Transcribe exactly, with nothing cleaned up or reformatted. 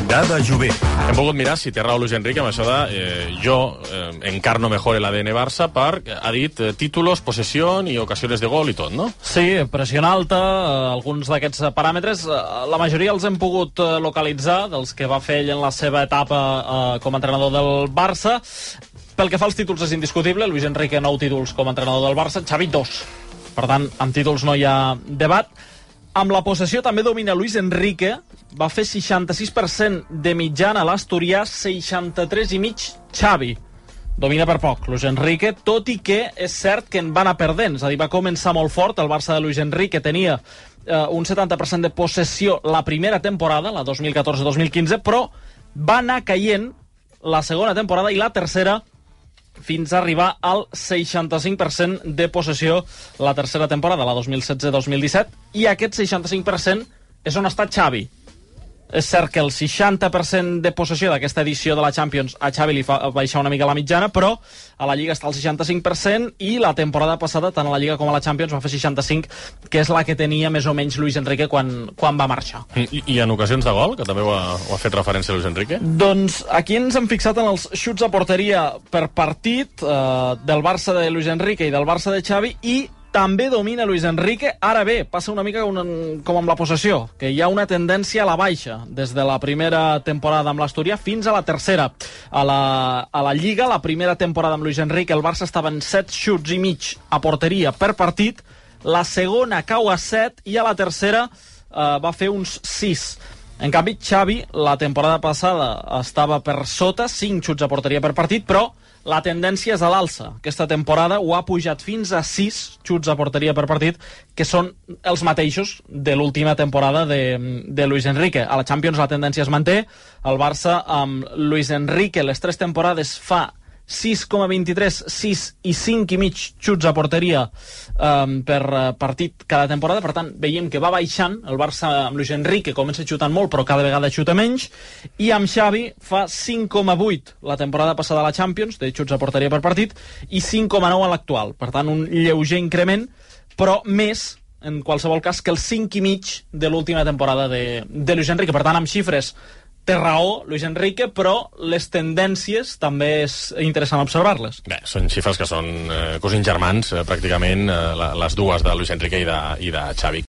Mirada Jové. Hem volgut mirar si té raó Luis Enrique amb això de eh, jo eh, encarno mejor el A D N Barça per, ha dit, eh, títulos, possessió i ocasions de gol i tot, no? Sí, pressió alta, eh, alguns d'aquests paràmetres, eh, la majoria els hem pogut eh, localitzar, dels que va fer ell en la seva etapa eh, com a entrenador del Barça. Pel que fa als títols és indiscutible, Luis Enrique nou títols com a entrenador del Barça, Xavi dos. Per tant, amb títols no hi ha debat. Amb la possessió també domina Luis Enrique, va fer seixanta-sis per cent de mitjana l'Asturià, seixanta-tres i mig Xavi. Domina per poc Luis Enrique, tot i que és cert que en va anar perdent, és a dir, va començar molt fort, el Barça de Luis Enrique tenia eh, un setanta per cent de possessió la primera temporada, la dos mil catorze dos mil quinze, però va anar caient la segona temporada i la tercera fins a arribar al seixanta-cinc per cent de possessió la tercera temporada, la dos mil setze dos mil disset, i aquest seixanta-cinc per cent és on està Xavi. És cert que el seixanta per cent de possessió d'aquesta edició de la Champions a Xavi li fa baixar una mica la mitjana, però a la Lliga està al seixanta-cinc per cent i la temporada passada, tant a la Lliga com a la Champions, va fer seixanta-cinc, que és la que tenia més o menys Luis Enrique quan, quan va marxar. I, I en ocasions de gol, que també ho ha, ho ha fet referència Luis Enrique? Doncs aquí ens hem fixat en els xuts a porteria per partit eh, del Barça de Luis Enrique i del Barça de Xavi, i també domina Luis Enrique. Ara bé, passa una mica un, com amb la possessió, que hi ha una tendència a la baixa des de la primera temporada amb l'Astúria fins a la tercera. A la, a la Lliga, la primera temporada amb Luis Enrique, el Barça estava en set xuts i mig a porteria per partit, la segona cau a set i a la tercera eh, va fer uns sis. En canvi, Xavi, la temporada passada estava per sota, cinc xuts a porteria per partit, però la tendència és a l'alça. Aquesta temporada ho ha pujat fins a sis xuts a porteria per partit, que són els mateixos de l'última temporada de, de Luis Enrique. A la Champions la tendència es manté. El Barça amb Luis Enrique les tres temporades fa sis coma vint-i-tres, sis i cinc i mig xuts a porteria um, per uh, partit cada temporada. Per tant, veiem que va baixant. El Barça amb Luis Enrique comença xutant molt, però cada vegada xuta menys. I amb Xavi fa cinc coma vuit la temporada passada a la Champions, de xuts a porteria per partit, i cinc coma nou a l'actual. Per tant, un lleuger increment, però més, en qualsevol cas, que el cinc i mig de l'última temporada de, de Luis Enrique. Per tant, amb xifres té raó Luis Enrique, però les tendències també és interessant observar-les. Bé, són xifres que són eh, cosins germans, eh, pràcticament, eh, les dues de Luis Enrique i de, i de Xavi.